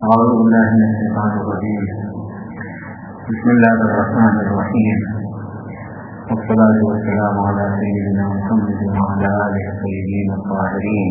أعوذ بالله من الشيطان الرجيم. بسم الله الرحمن الرحيم، والصلاة والسلام على سيدنا محمد وعلى آله الطيبين الطاهرين.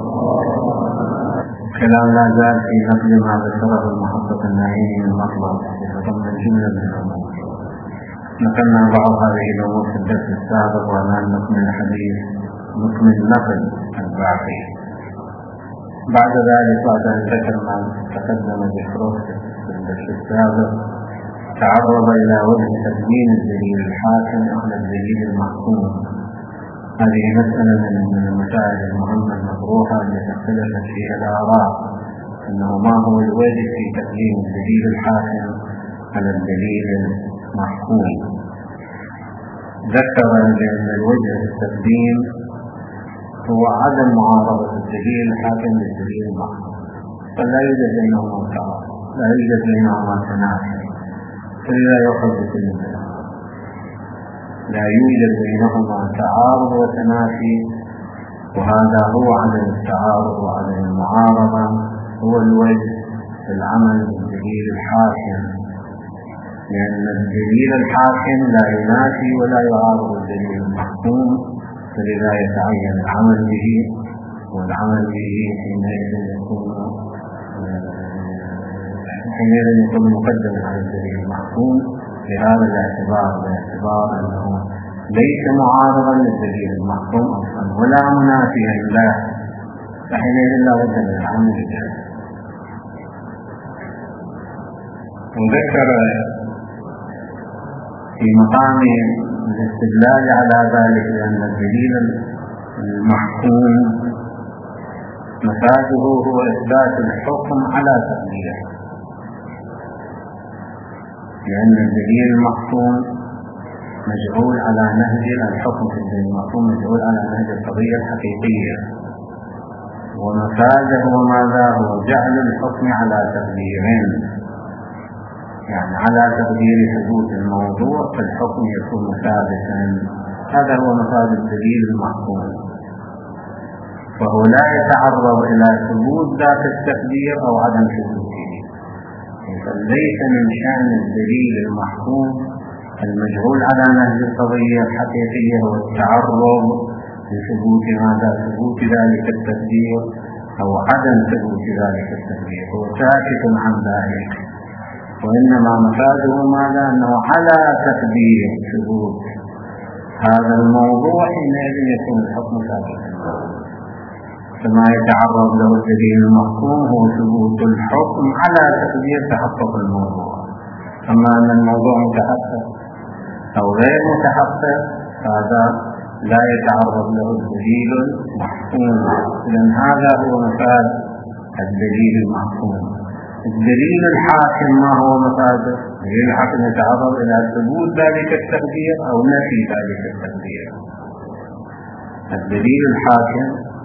كلام لا زال في نقل ما ذكره المحقق النعيم من مطلب يتضمن جملة من الأمور. نقلنا بعض هذه الأمور في الدرس السابق، والآن نكمل الحديث، نكمل نقل الباقي. بعد ذلك، بعد أن ذكر ما تقدم ذكره في الدرس السابق، تعرض إلى وجه تبيين الدليل الحاكم على الدليل المحكوم. هذه مسألة من المسائل المهمة المطروحة التي اختلفت فيها الآراء، أنه ما هو الوجه في تقديم الدليل الحاكم على الدليل المحكوم. ذكر بأن الوجه في التقديم هو عدم معارضة الدليل الحاكم للدليل المحكوم، فلا يوجد بينهما تعارض، لا يوجد بينهما تنافي، فلا يؤخذ بكل منهما. لا يوجد بينهما تعارض وتنافي، وهذا هو عدم التعارض وعدم المعارضة، هو الوجه في العمل بالدليل الحاكم، لأن الدليل الحاكم لا ينافي ولا يعارض الدليل المحكوم، فلذا يتعين العمل به، والعمل به حينئذ يكون مقدما على الدليل المحكوم بهذا باعتبار أنه ليس معارضا للدليل المحكوم أصلا ولا منافيا له، فحينئذ لا بد من العمل به. وذكر في مقام الاستدلال على ذلك لأن الدليل المحكوم مفاده هو إثبات الحكم على تقديره، لأن الدليل المحكوم مجعول على نهج الحكم في الدليل المحكوم مجعول على نهج القضية الحقيقية، ومفاده وماذا هو جعل الحكم على تقديرين، يعني على تقدير حدوث الموضوع فالحكم يكون ثابتا. هذا هو مفاد الدليل المحكوم، فهو لا يتعرض إلى ثبوت ذات التقدير أو عدم ثبوته، فليس من شأن الدليل المحكوم المجعول على نهج القضية الحقيقية هو التعرض لثبوت ماذا ثبوت ذلك التقدير أو عدم ثبوت ذلك التقدير، هو ساكت عن ذلك، وإنما مفاده ماذا؟ أنه على تقدير ثبوت هذا الموضوع حينئذ يكون الحكم ثابتا. فما يتعرض له الدليل المحكوم هو ثبوت الحكم على تقدير تحقق الموضوع، أما أن الموضوع متحقق أو غير متحقق هذا لا يتعرض له الدليل المحكوم. لأن هذا هو مفاد الدليل المحكوم. الدليل الحاكم ما هو مفاده؟ الدليل الحاكم يتعرض إلى ثبوت ذلك التقدير أو نفي ذلك التقدير. الدليل الحاكم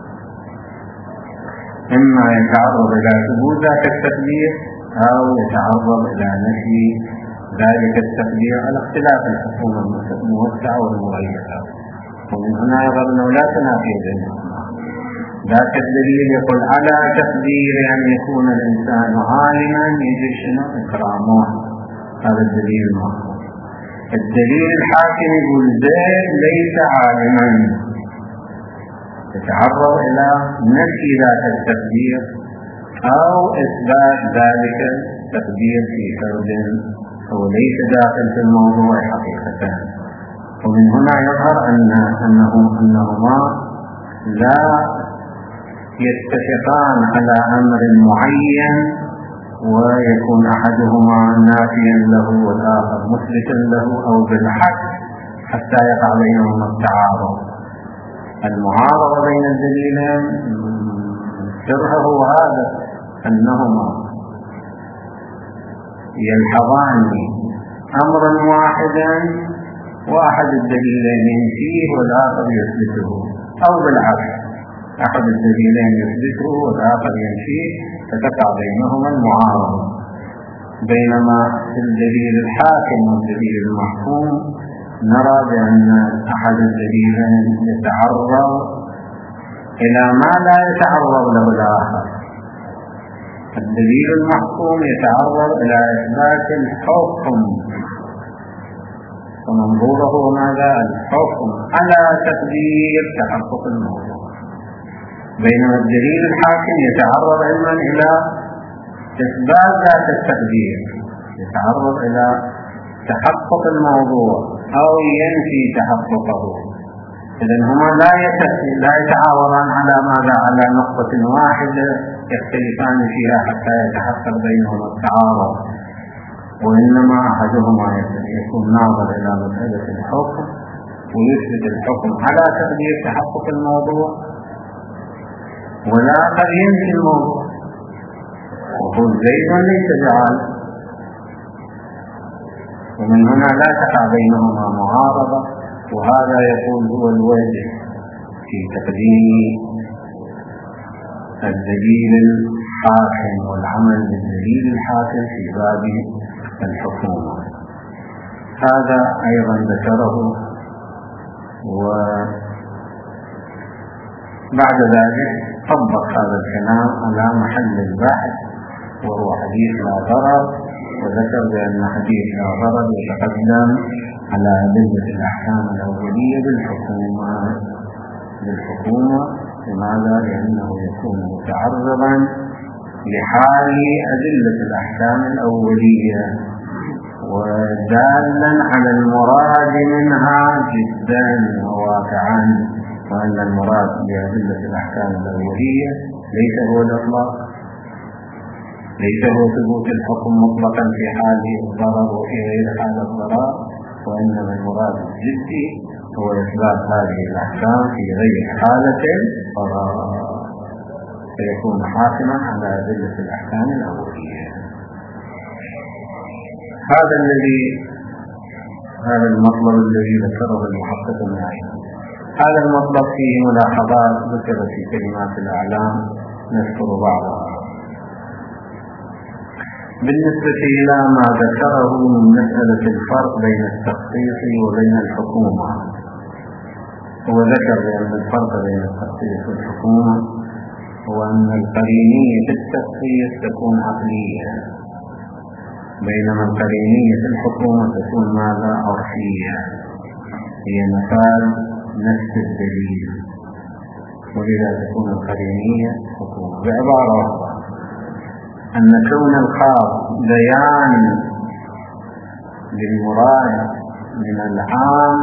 إما يتعرض إلى ثبوت ذات التقدير أو يتعرض إلى نفي ذلك التقدير على اختلاف الحكم الموسعة والمغيرة، ومن هنا يظهر أنه لا تنافي بينهما. ذاك الدليل يقول على تقدير أن يكون الإنسان عالما يجب شنو إكرامه، هذا الدليل المحكوم. الدليل الحاكم يقول زيد ليس عالما، يتعرض إلى نفي ذات التقدير أو إثبات ذلك التقدير في فرد هو ليس داخل في الموضوع حقيقة. ومن هنا يظهر أنهما لا يتفقان على أمر معين ويكون أحدهما نافيا له والآخر مثبتا له أو بالعكس حتى يقع بينهما التعارض. المعارضة بين الدليلين سرها هو هذا، أنهما يلحظان أمرا واحدا وأحد الدليلين ينفيه والآخر يثبته، أو بالعكس أحد الدليلين يثبته والآخر ينفيه، فتقع بينهما المعارضة. بينما في الدليل الحاكم والدليل المحكوم نرى بأن أحد الدليلين يتعرض إلى ما لا يتعرض له الآخر، الدليل المحكوم يتعرض إلى إثبات الحكم، ومنظوره ماذا؟ الحكم على تقدير تحقق الموضوع، بينما الدليل الحاكم يتعرض علما إلى إثبات ذات التقدير، يتعرض إلى تحقق الموضوع أو ينفي تحققه. إذن هما لا يتعاوران على ماذا؟ على نقطة واحدة يختلفان فيها حتى يتحقق بينهما التعارض، وإنما أحدهما يكون ناظر إلى مسألة الحكم ويثبت الحكم على تقدير تحقق الموضوع، ولا قد ينفي الموضوع وقل زيد ليس بعالم، ومن هنا لا تقع بينهما معارضة. وهذا يكون هو الوجه في تقديم الدليل الحاكم والعمل بالدليل الحاكم في باب الحكومة. هذا أيضا ذكره. وبعد ذلك طبق هذا الكلام على محل البحث وهو حديث لا ضرر، وذكر بأن حديث لا ضرر يتقدم على أدلة الأحكام الأولية بالحكومة. لماذا؟ لأنه يكون متعرضا لحال أدلة الأحكام الأولية ودالا على المراد منها جدا وواقعا، وأن المراد بأدلة الأحكام الأولية ليس هو الإطلاق، ليس هو ثبوت الحكم مطلقا في حال الضرر وفي غير حال الضرر، وإنما المراد الجدي هو إثبات هذه الأحكام في غير حالة الضرر، فيكون حاكما على أدلة الأحكام الأولية. هذا المطلب الذي ذكره المحقق معي. هذا المطلب فيه ملاحظات ذكرت في كلمات الأعلام نذكر بعضها. بالنسبة إلى ما ذكره من مسألة الفرق بين التخصيص وبين الحكومة، هو ذكر بأن الفرق بين التخصيص والحكومة هو أن القرينية في التخصيص تكون عقلية، بينما القرينية في الحكومة تكون ماذا؟ عرفية، هي مثال نفس الدليل، ولذا تكون القرينية حكومة. بعبارة أخرى أن كون الخاص بيان للمراد من العام،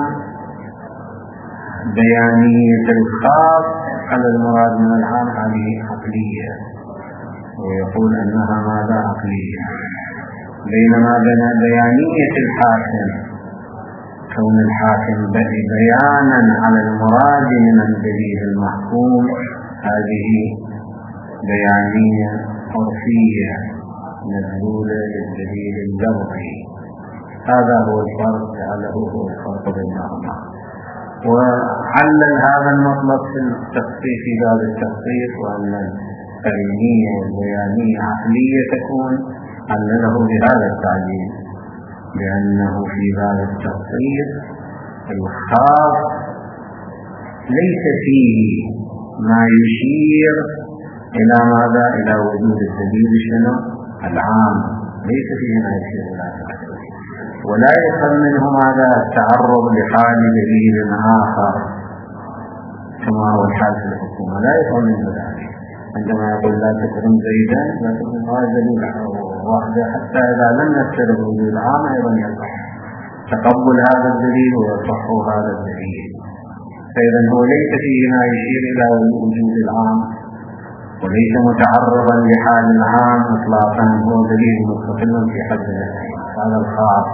بيانية الخاص على المراد من العام هذه عقلية، ويقول أنها ماذا؟ عقلية. بينما بيانية الحاكم، كون الحاكم بيانا على المراد من الدليل المحكوم، هذه بيانية عرفية مدلولة للدليل اللفظي. هذا هو الفرق، جعله هو الفرق بينهما. وعلل هذا المطلب في التخصيص في باب التخصيص، وأن القرينية والبيانية عقلية تكون، علله بهذا التعليل، لأنه في باب التخصيص الخاص ليس فيه ما يشير إلى ماذا؟ إلى وجود الدليل العام، ليس فيه ما يشير إلى ذلك، ولا يفهم منه ماذا؟ التعرض لحال دليل آخر كما هو الحال في الحكومة، لا يفهم منه ذلك. عندما يقول لا تكرم زيدا، لا تكرم هذا دليل واحدة، حتى إذا لم يفسر الوجود العام أيضا يصح تقبل هذا الدليل ويصح هذا الدليل. فإذا هو ليس فيه ما يشير إلى وجود العام، وليس متعرضا لحال العام إطلاقا، هو دليل مستقل في حد ذاته. هذا الخاص.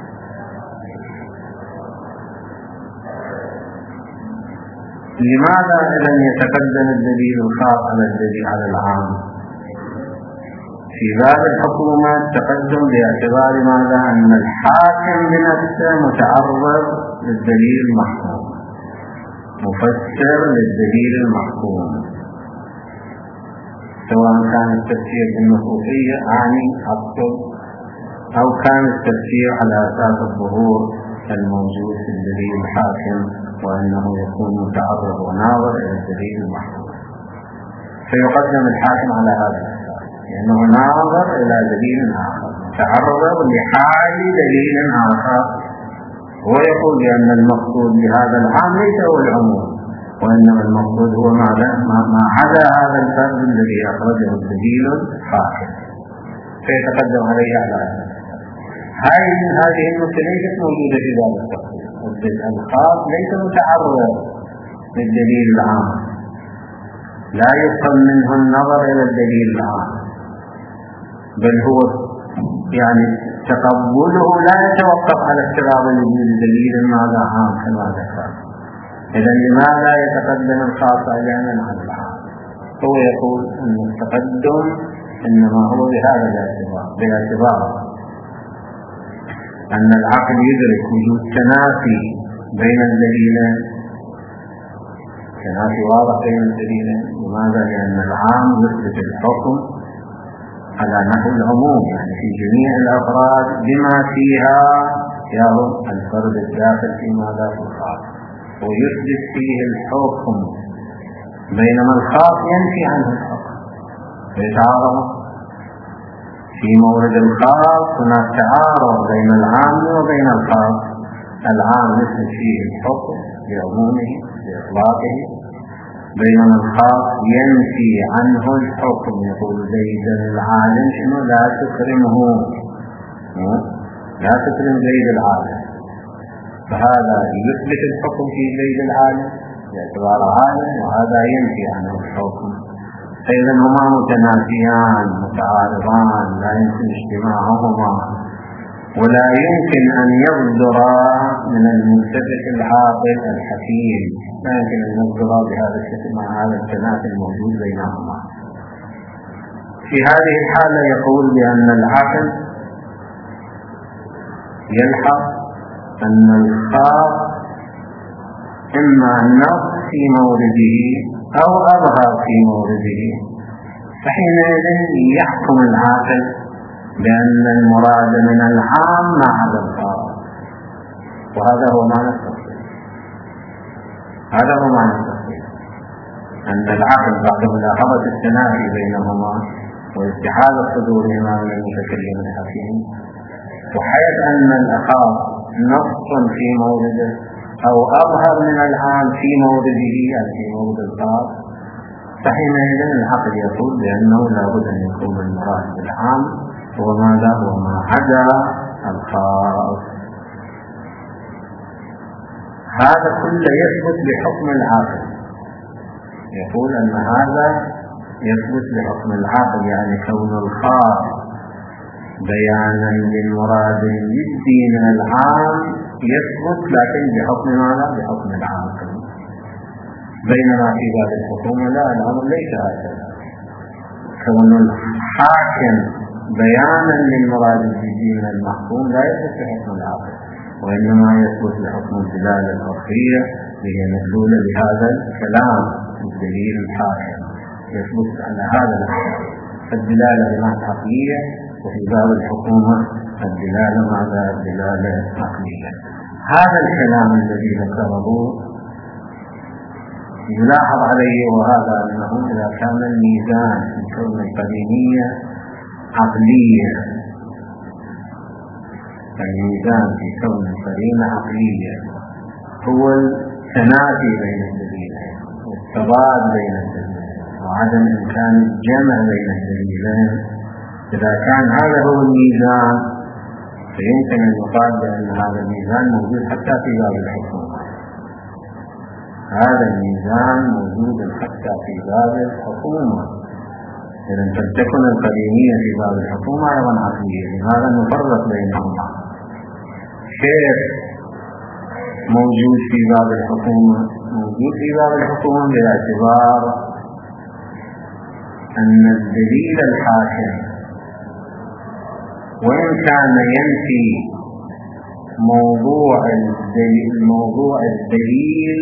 لماذا إذا يتقدم الدليل الخاص على الدليل على العام؟ في باب الحكومة تقدم باعتبار ماذا؟ أن الحاكم بنفسه متعرض للدليل المحكوم، مفسر للدليل المحكوم، سواء كان التفسير بالنصوصية أعني أبطل، أو كان التفسير على أساس الظهور الموجود في الدليل الحاكم، وأنه يكون متعرض وناظر إلى الدليل المحكوم، فيقدم الحاكم على هذا الأساس. لأنه ناظر إلى دليل آخر، تعرض لحال دليل آخر، ويقول بأن المقصود بهذا العام ليس هو العموم، وإنما المقصود هو ما عدا هذا الفرد الذي أخرجه الدليل الحاكم، فيتقدم عليه على هذه النقطة ليست موجودة في باب التفصيل. الخاص ليس متعرض للدليل العام، لا يفهم منه النظر إلى الدليل العام، بل هو يعني تقبله لا يتوقف على افتراض وجود دليل ماذا عام كما ذكر. إذا لماذا يتقدم الخاص أحيانا على العام؟ هو يقول أن التقدم إنما هو بهذا باعتبار أن العقل يدرك وجود تنافي بين الدليلين، تنافي واضح بين الدليلين. لماذا؟ لأن العام يثبت الحكم على نحو العموم، يعني في جميع الأفراد بما فيها يرى الفرد الداخل في ماذا في الخاص، ويثبت فيه الحكم، بينما الخاص ينفي عنه الحكم فيتعارض. في مورد الخاص هناك تعارض بين العام وبين الخاص، العام يثبت فيه الحكم بعمومه بإطلاقه، بينما الخاص ينفي عنه الحكم، يقول زيد العالم شنو لا تكرمه، لا تكرم زيد العالم، فهذا يثبت الحكم في زيد العالم باعتبار عالم، وهذا ينفي عنه الحكم. فإذا هما متنافيان متعارضان، لا يمكن اجتماعهما، ولا يمكن أن يصدر من المنتبه العاقل الحكيم، لا يمكن أن يصدر بهذا الشكل مع هذا التنافي الموجود بينهما. في هذه الحالة يقول بأن العقل يلحظ أن الخاص إما النص في مورده أو أظهر في مورده، فحينئذ يحكم العاقل بأن المراد من العام ما عدا الخاص، وهذا هو معنى التفصيل. هذا هو معنى التفصيل، أن العقل بعد ملاحظة التنافي بينهما واستحالة صدورهما من المتكلم الحكيم، وحيث أن الخاص نص في مورده أو أظهر من العام في مورده أو في مورد الخاص، فحينئذ العقل يقول بأنه لا بد أن يكون المراد بالعام وماذا هو ما عدا الخاص. هذا كله يثبت بحكم العقل، يقول أن هذا يثبت بحكم العقل، يعني كون الخاص بيانا للمراد الجدي من العام يثبت، لكن بحكم ماذا؟ بحكم العام. بينما في باب الحكومة لا، الأمر ليس هكذا، كون الحاكم بيانا للمراد الجدي من المحكوم لا يثبت بحكم العقل، وإنما يثبت بحكم الدلالة العقلية وهي مدلولة بهذا الكلام الدليل الحاكم، يثبت على هذا الأمر. فالدلالة بمعنى عقلية، وفي باب الحكومة الدلالة معنى الدلالة عقلية. هذا الكلام الذي ذكره يلاحظ عليه، وهذا أنه إذا كان الميزان في كون القرينية عقلية، الميزان في كون القرينة عقلية هو التنافي بين الدليلين والتضاد بين الدليلين وعدم إمكان الجمع بين الدليلين، إذا كان هذا هو الميزان فيمكن أن يقال بأن هذا الميزان موجود حتى في باب الحكومة. هذا الميزان موجود حتى في باب الحكومة، إذا فلتكن القرينية في باب الحكومة أيضا عقلية. لماذا نفرق بينهما؟ كيف موجود في باب الحكومة؟ موجود في باب الحكومة باعتبار أن الدليل الحاكم وإن كان ينفي موضوع الدليل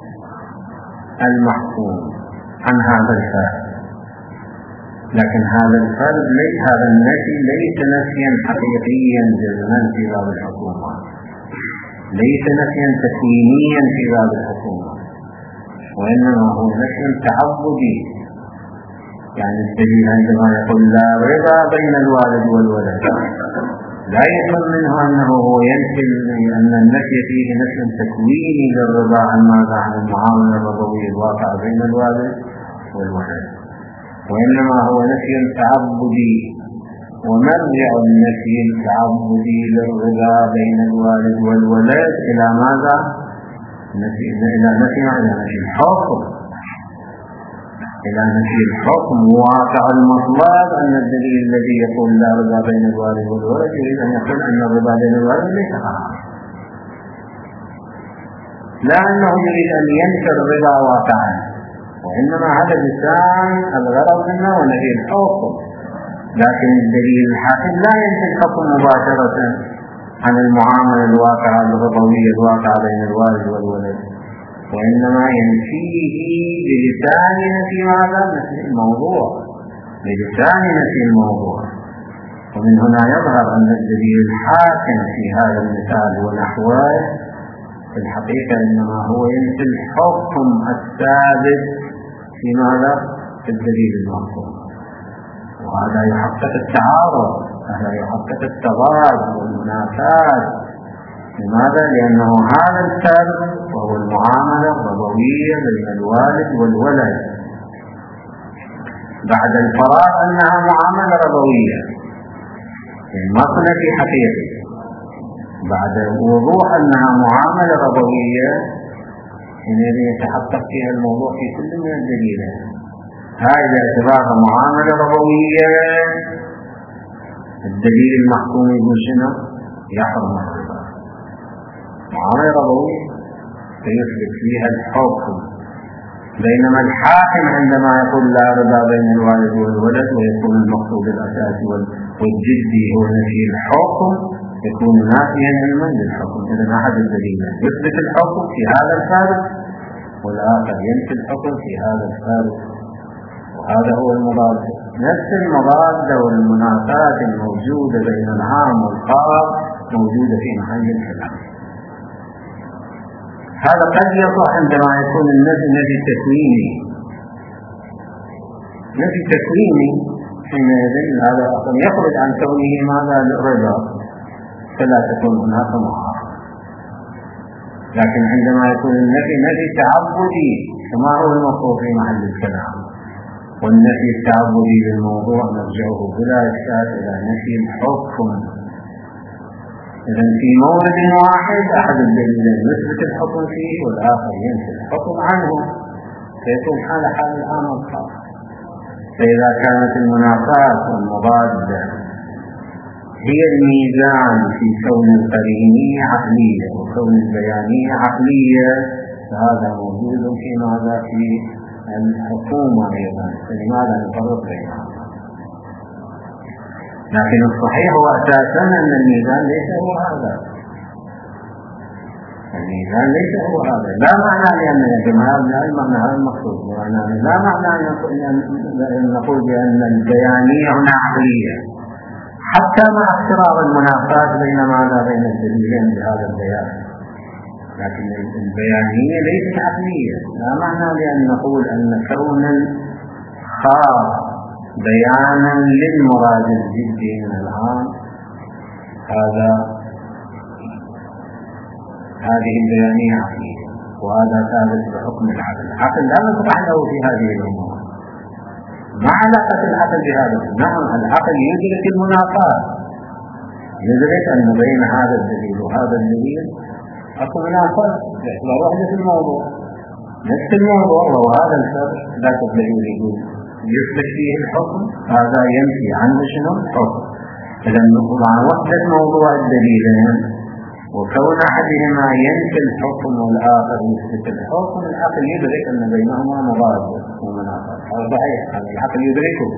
المحكوم عن هذا الفرد، لكن هذا الفرد هذا النفي ليس نفيا حقيقيا جزما في باب الحكومة، ليس نفيا تكوينيا في باب الحكومة، وإنما هو نفي تعبدي يعني الدليل عندما يقول لا رضا بين الوالد والولد لا يفهم منه أنه هو ينفي أن النفي فيه نفي تكويني للرضا عن ماذا؟ عن المعاملة الرضوية الواقعة بين الوالد والولد، وإنما هو نفي تعبدي، ومرجع النفي التعبدي للرضا بين الوالد والولد إلى ماذا؟ إلى نفي الحكم، إلى نفي الحكم. واقع المطلب أن الدليل الذي يقول لا رضا بين الوالد والولد يريد أن يقول أن الرضا بين الوالد ليس حرام، لا أنه يريد أن ينفي الرضا واقعا، وإنما هذا لسان الغرض منه ونفي الحكم. لكن الدليل الحاكم لا ينفي الحكم مباشرة عن المعاملة الواقعة الرضوية الواقعة بين الوالد والولد، وإنما ينفيه بلسان نفي ماذا؟ نفي الموضوع، بلسان نفي الموضوع. ومن هنا يظهر أن الدليل الحاكم في هذا المثال ونحوه في الحقيقة إنما هو ينفي الحكم الثابت في ماذا؟ في الدليل المحكوم، وهذا يحقق التعارض، هذا يحقق التضاد والمنافاة. لماذا؟ لأنه هذا الفرق وهو المعاملة الرضوية بين الوالد والولد بعد الفراغ أنها معاملة رضوية، يعني ما كنا في حقيقة، بعد وضوح أنها معاملة رضوية حينئذ يتحقق فيها الموضوع في كل من الدليلين. هذا اعتبارها معاملة رضوية، الدليل المحكوم يقول شنو؟ يحرم الرضا. معاملة رضوية فيثبت فيها الحكم، بينما الحاكم عندما يقول لا رضا بين الوالد والولد ويكون المقصود الأساسي والجدي هو نفي الحكم يكون نافيا علما للحكم. إذا أحد الدليلين يثبت الحكم في هذا الفارق والآخر ينفي الحكم في هذا الفارق، وهذا هو المضاد، نفس المضاد والمنافاة الموجودة بين العام والخاص موجودة في محل الخلاف. هذا قد يصح عندما يكون النفي نفي تكويني، نفي تكويني حينئذ هذا أصلا يخرج عن كونه ماذا؟ الرضا، فلا تكون هناك معارضة. لكن عندما يكون النفي نفي تعبدي كما هو المطلوب في محل الكلام، والنفي التعبدي للموضوع نرجعه بلا إشكال إلى نفي الحكم. إذن في مورد واحد أحد الدليلين يثبت الحكم فيه والآخر ينفي الحكم عنه، فيكون حال العام والخاص. فإذا كانت المنافاة والمضادة هي الميزان في كون القرينية عقلية وكون البيانية عقلية، فهذا موجود في ماذا؟ في الحكومة أيضا. فلماذا نفرق بينها؟ لكن الصحيح هو أساسا أن الميزان ليس هو هذا، الميزان ليس هو هذا. لا معنى لأن الجماعة لا المعنى هذا المقصود، لا معنى أن نقول بأن البيانية هنا عقلية حتى مع اقتراب المنافاة بين ماذا؟ بين الدليلين بهذا البيان. لكن البيانية ليست عقلية. لا معنى لأن نقول أن كون الخاص بيانا للمراد الجدي من العام هذه البيانية عقلية، وهذا ثابت بحكم العقل. العقل لا نطرح له في هذه الأمور، ما علاقة العقل بهذا؟ نعم العقل يدرك المنافاة، يدرك أن بين هذا الدليل وهذا الدليل أكو منافاة باعتبار وحدة الموضوع، نفس الموضوع وهو هذا الفرق. لا تبدأ يقول يثبت فيه الحكم، هذا ينفي عنه شنو؟ الحكم. إذا نقول عن وحدة موضوع الدليلين وكون أحدهما ينفي الحكم والآخر يثبت الحكم، العقل يدرك أن بينهما مضاد ومنافاة. هذا صحيح، العقل يدركه.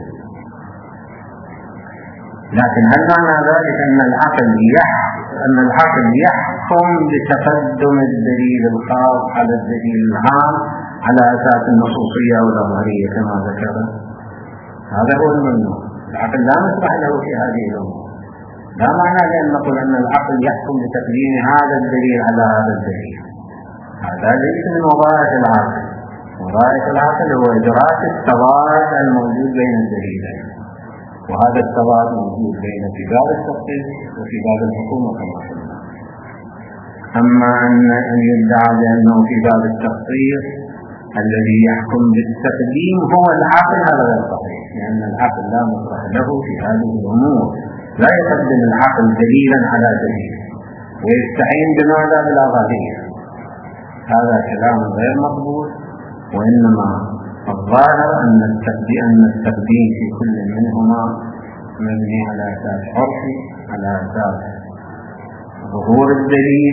لكن هل معنى ذلك أن العقل يحكم بتقدم الدليل الخاص على الدليل العام على أساس النصوصية أو الظاهرية كما ذكر؟ هذا هو الممنوع. العقل لا نسمح له في هذه الأمور. لا معنى لأن نقول أن العقل يحكم بتقديم هذا الدليل على هذا الدليل، هذا ليس من وظائف العقل. وغاية العقل هو إدراك التضاد الموجود بين الدليلين، وهذا التضاد موجود بين في باب التخصيص وفي باب الحكومة كما قلنا. أما أن يدعى بأنه في باب التخصيص الذي يحكم بالتقديم هو العقل، هذا غير صحيح، لأن العقل لا مطرح له في هذه الأمور، لا يقدم العقل دليلا على دليل ويستعين بماذا؟ بالأغالية. هذا كلام غير مقبول، وإنما الظاهر أن التقديم في كل منهما مبني على أساس عرفي، على أساس ظهور الدليل،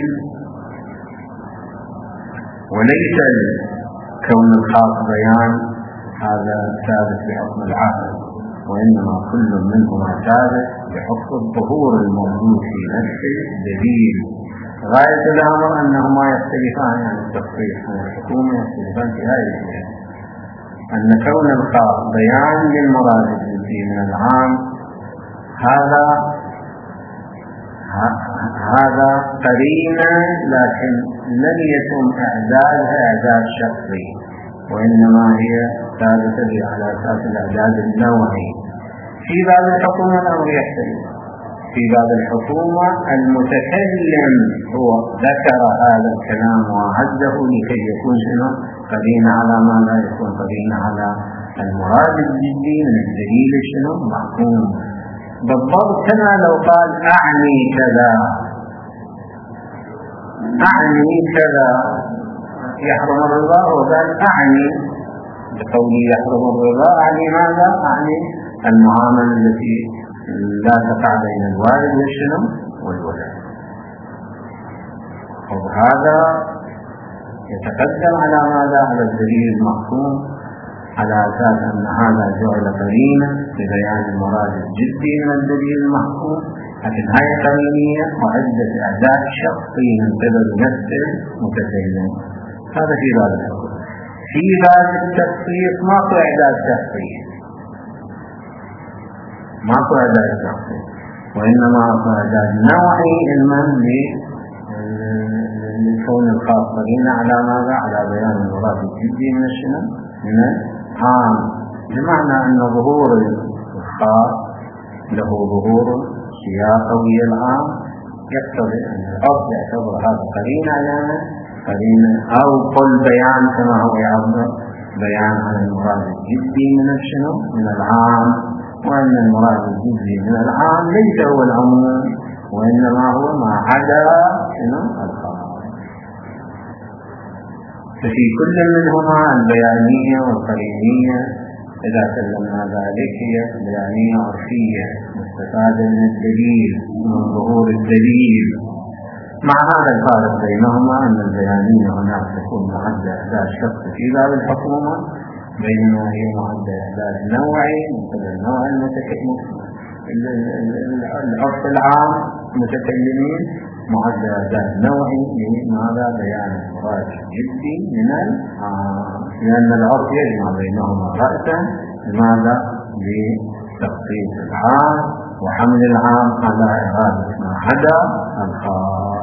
وليس كون الخاص بيان هذا ثابت بحكم العقل، وإنما كل منهما ثابت بحكم الظهور الموجود في نفس الدليل. غاية الأمر أنهما يختلفان عن التخصيص والحكومة، يختلفان في هذه الأشياء، أن كون الخاص بيان للمراد الجزئي من العام هذا قرينة، لكن لم يتم إعدادها إعداد شخصي، وإنما هي ثابتة على أساس الإعداد النوعي. في باب الحكومة الأمر يختلف. في باب الحكومة المتكلم هو ذكر هذا الكلام وعده لكي يكون شنو؟ قرينة على ما لا يكون قرينة على المراد الجدي من الدليل شنو؟ محكوم. بالضبط كما لو قال أعني كذا يحرم الرضا، وقال أعني بقولي يحرم الرضا أعني ماذا؟ أعني المعاملة التي لا تقع بين الوالد والشنو والولد. وهذا يتقدم على ماذا؟ على الدليل المحكوم، على أساس أن هذا جعل قرينة لبيان المراد الجدي من الدليل المحكوم، لكن هاي قرينية وعدة إعداد شخصي من قبل نفس المتكلم. هذا في باب الحكم. في باب التخصيص ماكو إعداد شخصي، ماكو إعداد شخصي، وإنما إعداد نوعي علما لكون الخاص قرينة على ماذا؟ على بيان المراد الجدي من الشنو؟ من العام، بمعنى أن ظهور الخاص له ظهور سياقوي العام، يقتضي أن الأصل يعتبر هذا قرينة علامة قرينة، أو قل بيان كما هو يعبر بيان عن المراد الجدي من الشنو؟ من العام، وأن المراد الجزئي من العام ليس هو العموم، وإنما هو ما عدا الخاص. ففي كل منهما البيانية والقرينية، إذا سلمنا ذلك هي بيانية عرفية مستفادة من الدليل، من ظهور الدليل. مع هذا الفارق بينهما أن البيانية هناك تكون معدة إعداد شخص في باب الحكومة، بينما هي معدة إعداد نوعي مثل النوع المتكلم العرف العام متكلمين، معدة إعداد نوعي لماذا؟ بيان المراد الجدي من العام، لأن العرف يجمع بينهما رأسا، لماذا؟ لتخصيص العام وحمل العام على إرادة ما عدا الخاص.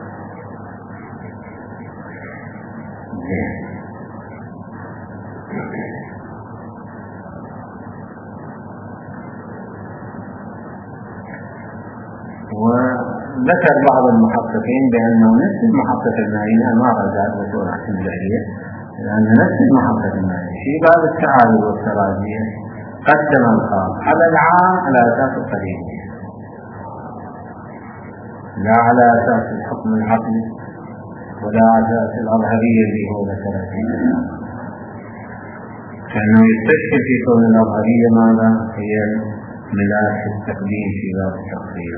وذكر بعض المحققين بأنه نفس المحقق المالي ما رجع بسؤال عن الجاهلية، لأن نفس المحقق المالي في باب التعارض والتراجيح قدم الخاص على العام على أساس القرينة، لا على أساس الحكم العقلي ولا على أساس الأظهرية اللي هو ذكرها فيه، كأنه يستشكل في كون الأظهرية ماذا؟ هي ملاك التقديم في باب التخصيص،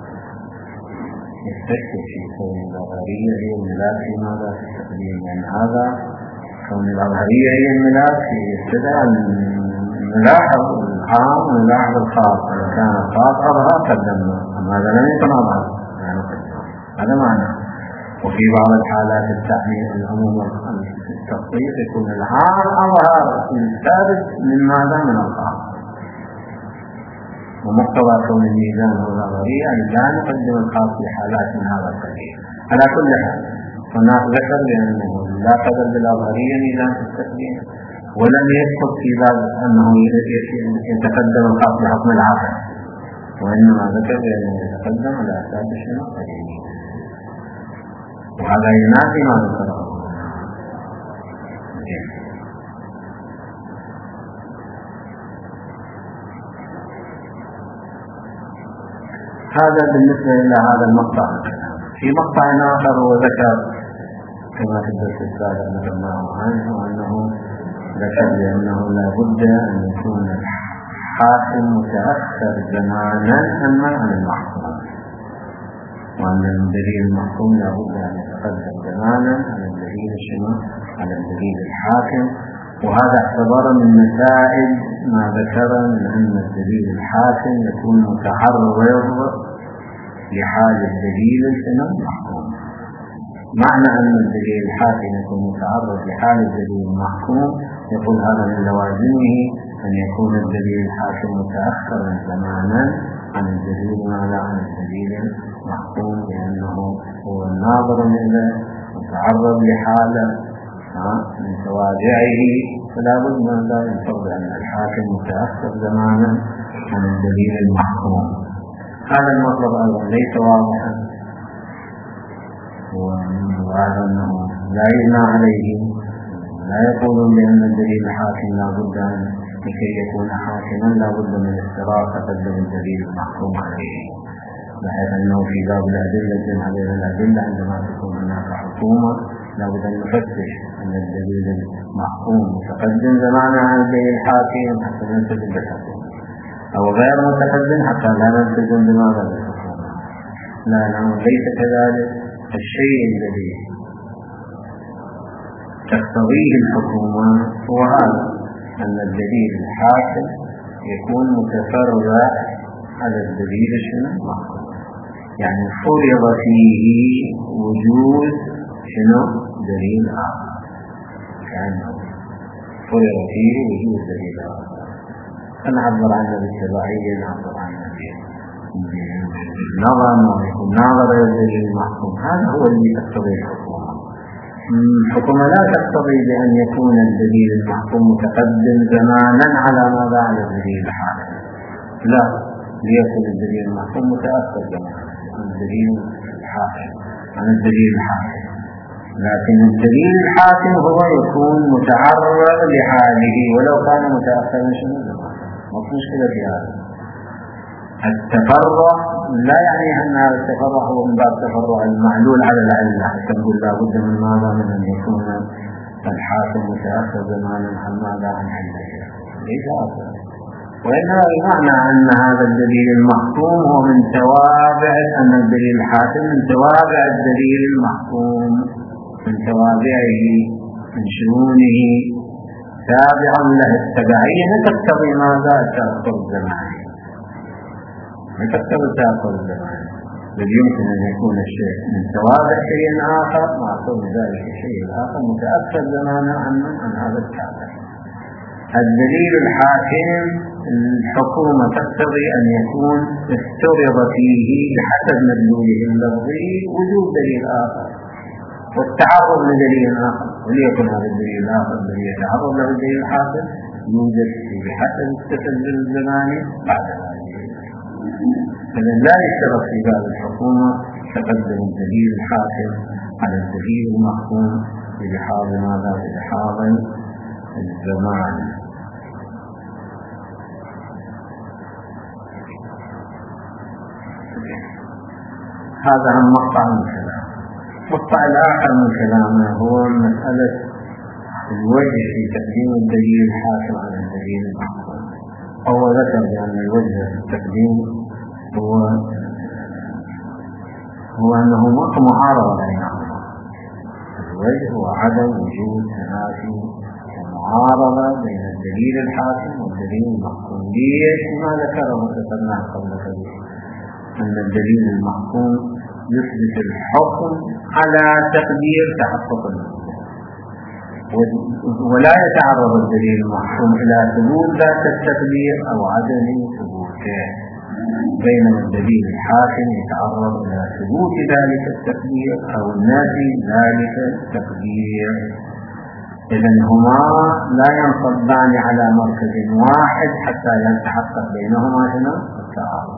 يستشكل في كون الأظهرية هي الملاك في ماذا؟ في التقديم، يعني هذا كون الأظهرية هي الملاك في ابتداء نلاحظ العام ونلاحظ الخاص، إذا كان الخاص أظهر قدمنا، أما هذا لم يكن أظهر يعني قدمنا، هذا معنى. وفي بعض الحالات التحميل العموم التخصيص يكون العام أظهر الثابت من ماذا؟ من الخاص، ومقتضى كون الميزان هو الأظهرية أن لا نقدم الخاص في حالات من هذا القبيل. على كل حال هناك ذكر بأنه لا قدر بالأظهرية ميزان في التقديم، ولم يدخل في باب أنه يتقدم الخاص بحكم العقل، وإنما ذكر بأنه يتقدم على أساس الشنو القديمية، وهذا ينافي ما ذكره. هذا بالنسبة إلى هذا المقطع. في مقطع آخر هو ذكر كما في الدرس السابق ذكرناه عنه أنه ذكر بأنه لا بد أن يكون الحاكم متأخر زمانا عن المحكوم، وأن الدليل المحكوم لا بد أن يتقدم زمانا على الدليل على الدليل الحاكم. وهذا اعتبر من مسائل ما ذكر من أن الدليل الحاكم يكون متعرض لحال الدليل المحكوم. معنى أن الدليل الحاكم يكون متعرض لحال الدليل المحكوم يقول هذا من لوازمه أن يكون الدليل الحاكم متأخرا زمانا عن الدليل عن الدليل المحكوم، لأنه هو الناظر إليه متعرض لحاله من توابعه، فلا بد من ذلك الفرض أن الحاكم متأخر زمانا عن الدليل المحكوم. هذا المطلب أيضا ليس واضحا، وهذا أنه لا يبنى عليه، لا يقولون بأن الدليل الحاكم لا بد أن لكي يكون حاكما لا بد من اشتراط تقدم الدليل المحكوم عليه، بحيث أنه في باب الأدلة على الأدلة عندما تكون هناك حكومة لا بد أن نفتش أن الدليل المحكوم متقدم زمانا عن الدليل الحاكم حتى نلتزم بالحكومة، أو غير متقدم حتى لا نلتزم بماذا بالحكومة. لا ليس كذلك. الشيء الذي تقتضيه الحكومة هو هذا، أن الدليل الحاكم يكون متفرع على الدليل المحكوم، يعني فرض فيه وجود دليل آخر، كأنه فرض فيه وجود دليل آخر. فنعبر عنه بالتبعية، نعبر عنه بالنظر، ويكون ناظر إلى الدليل المحكوم. هذا هو الذي تقتضي الحكومة. الحكومة لا تقتضي بأن يكون الدليل المحكوم متقدم زمانا على ماذا على الدليل الحاكم، لا، ليكون الدليل المحكوم متأخر زمانا عن الدليل الحاكم، لكن الدليل الحاكم هو يكون متعرض لحاله ولو كان متأخرا زمانا. ما في مشكلة في هذا. التفرع لا يعني أن هذا التفرع هو من باب تفرع المعلول على العلة، حتى نقول لا بد من ماذا من أن يكون الحاكم متأخر زمانا عن ماذا عن علته، ليس هذا. وإنما بمعنى أن هذا الدليل المحكوم هو من توابع، أن الدليل الحاكم من توابع الدليل المحكوم، من توابعه، من شؤونه، تابعا له. التبعية تقتضي ماذا؟ التأخر الزماني، تقتضي التأخر الزماني. بل يمكن أن يكون الشيء من توابع شيء آخر مع كون ذلك الشيء الآخر متأخر زمانا عن هذا التابع. الدليل الحاكم الحكومة تقتضي أن يكون افترض فيه بحسب مدلوله اللفظي وجود دليل آخر والتعرض لدليل آخر، وليكن هذا الدليل الآخر الذي يتعرض له الدليل الحاكم يوجد بحسب التسلسل الزماني بعد ذلك. فإذا لا يشترط في باب الحكومة تقدم الدليل الحاكم على الدليل المحكوم بلحاظ ماذا؟ بلحاظ الزمان. هذا هم مقطع من كلامه. المقطع الآخر من كلامه هو مسألة الوجه في تقديم الدليل الحاكم على الدليل المحكوم. هو ذكر بأن الوجه في التقديم هو أنه معارضة بينهما. الوجه هو عدم وجود تنافي ومعارضة بين الدليل الحاكم والدليل المحكوم. ليش؟ ما ذكره ذكرناه قبل قليل، أن الدليل المحكوم يثبت الحكم على تقدير تحقق المحكوم، ولا يتعرض الدليل المحكوم إلى ثبوت ذات التقدير أو عدم ثبوته. بينما الدليل الحاكم يتعرض إلى ثبوت ذلك التقدير أو نفي ذلك التقدير. إذن هما لا ينصبان على مركز واحد حتى يتحقق بينهما التعارض.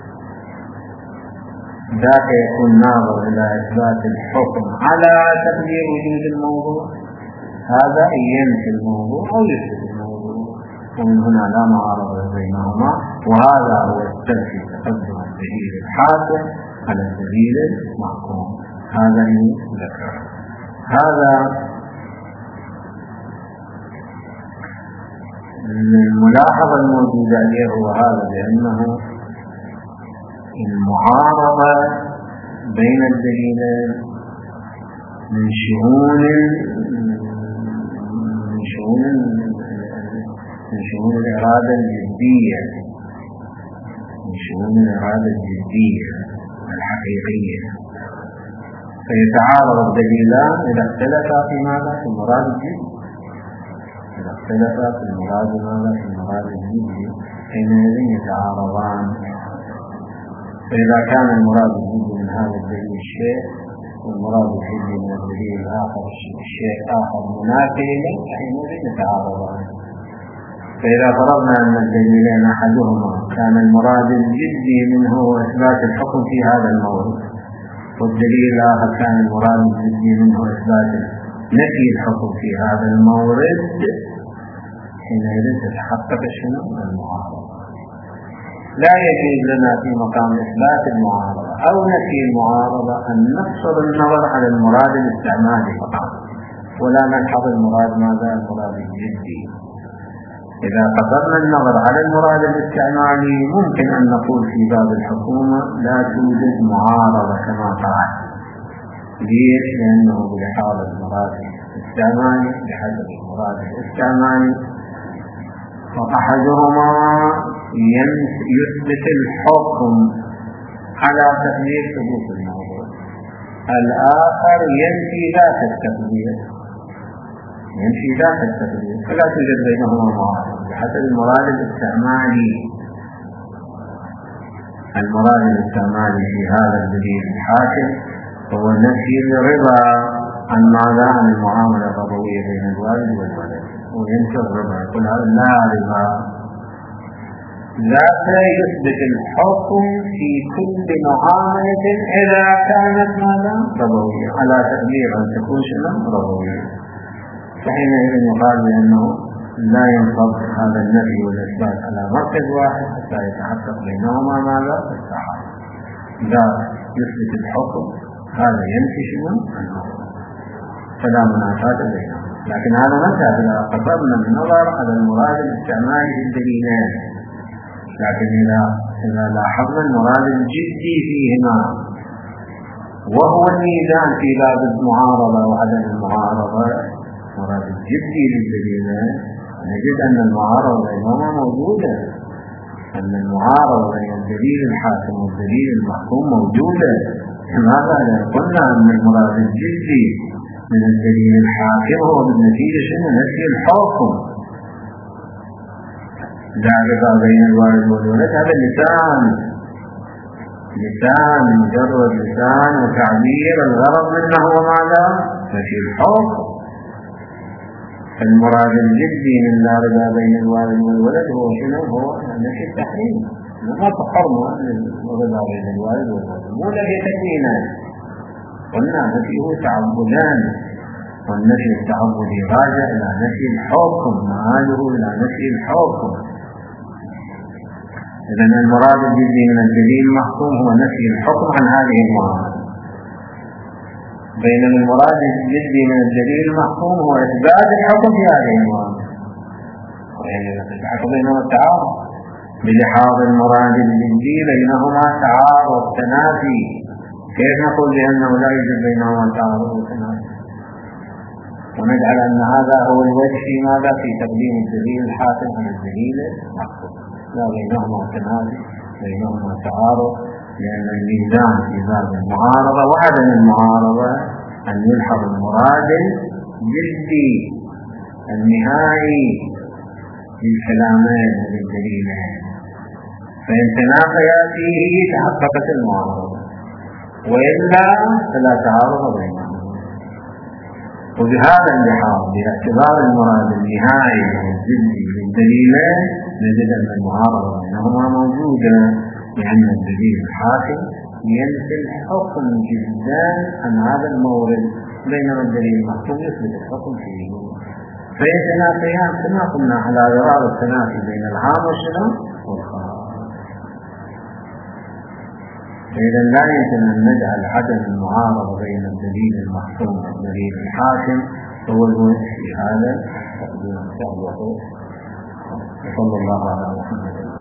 ذاك يكون ناظر إلى إثبات الحكم على تقدير وجود الموضوع، هذا ينفي الموضوع أو يثبت الموضوع، ومن هنا لا معارضة بينهما. وهذا هو السبب في تقدم الدليل الحاكم على الدليل المحكوم. هذا ذكر. هذا الملاحظة الموجودة عليه هو هذا، لأنه المعارضة بين الدليلين من شؤون الإرادة الجدية، من شؤون الإرادة الجدية الحقيقية. فيتعارض الدليلان إذا اختلفا في ماذا؟ في المراد الجدي. إذا اختلفا في المراد ماذا؟ في المراد الجدي، حينئذ يتعارضان. فإذا كان المراد الجدي من هذا الدليل الشيء والمراد الجدي من الدليل الآخر الشيء آخر منافي له، حينئذ يتعارضان. فإذا فرضنا أن الدليلين أحدهما كان المراد الجدي منه إثبات الحكم في هذا المورد، والدليل الآخر كان المراد الجدي منه إثبات نفي الحكم في هذا المورد، حينئذ تتحقق شنو؟ المعارضة. لا يجوز لنا في مقام إثبات المعارضة أو نفي المعارضة أن نقصر النظر على المراد الاستعمالي فقط، ولا نلحظ المراد ماذا؟ المراد الجدي. إذا قصرنا النظر على المراد الاستعمالي ممكن أن نقول في باب الحكومة لا توجد معارضة كما قال. ليش؟ لأنه بلحاظ المراد الاستعمالي بحسب المراد الاستعمالي، وأحدهما يثبت الحكم على تقدير ثبوت الموضوع، الآخر ينفي ذات التقدير، فلا توجد بينهما معارضة بحسب المراد الاستعمالي. المراد الاستعمالي في هذا الدليل الحاكم هو نفي الرضا عن ماذا؟ عن المعاملة الربوية بين الوالد والولد، وينكر الرضا، يقول هذا لا رضا. ذاك يثبت الحكم في كل معاملة إذا كانت ماذا؟ ربوية، على تقدير أن تكون شنو؟ ربوية. فحينئذ يقال بأنه لا ينصب هذا النفي والإثبات على مركز واحد حتى يتحقق بينهما ماذا؟ التعارض. ذاك يثبت الحكم، هذا ينفي شنو؟ فلا منافاة بينهما. لكن هذا متى؟ إذا قصرنا النظر على المراد الاستعمالي في الدليلين. لكن إذا لاحظنا المراد الجدي فيهما وهو الميزان في باب المعارضة وعدم المعارضة، المراد الجدي للدليلين، نجد أن المعارضة بينهما موجودة، أن المعارضة بين الدليل الحاكم والدليل المحكوم موجودة. لماذا؟ لأن قلنا أن المراد الجدي من الدليل الحاكم هو بالنتيجة شنو؟ نفي الحكم. لا رضا بين الوالد والولد، هذا لسان مجرد لسان وتعبير، الغرض منه هو ماذا؟ نفي الحكم. المراد الجدي من لا رضا بين الوالد والولد هو شنو؟ هو نفي التحريم. ما تحرمه الرضا بين الوالد والولد، مو الذي تكوينان. قلنا نفيه تعبدان، والنفي التعبدي راجع إلى نفي الحكم، مآله إلى نفي الحكم. إذن المراد الجدي من الدليل المحكوم هو نفي الحكم عن هذه المعاملة، بينما المراد الجدي من الدليل المحكوم هو إثبات الحكم في هذه المعاملة. يعني يتحقق بينهما التعارض بلحاظ المراد الجدي بينهما تعارض تنافي. كيف نقول بأنه لا يوجد بينهما تعارض وتنافي ونجعل أن هذا هو الوجه في ماذا؟ في تقديم الدليل الحاكم عن الدليل المحكوم؟ لا، بينهما تنافي، بينهما تعارض، لأن الميزان في باب المعارضة وعدم المعارضة أن يلحظ المراد الجدي النهائي للكلامين للدليلين. فإن تنافيا فيه تحققت المعارضة، وإلا فلا تعارض بينهما. وبهذا اللحاظ باعتبار المراد النهائي والجزئي للدليلين نجد أن المعارضة بينهما موجودة، لأن الدليل الحاكم ينفي الحكم جدا عن هذا المورد، بينما الدليل المحكوم يثبت الحكم فيه. فيتنافيان كما قلنا على غرار التنافي بين العام والخاص. فإذا لا يمكن أن نجعل عدم المعارضة بين الدليل المحكوم والدليل الحاكم هو الوجه في هذا التقدير. إن شاء الله. وصلى الله على محمد.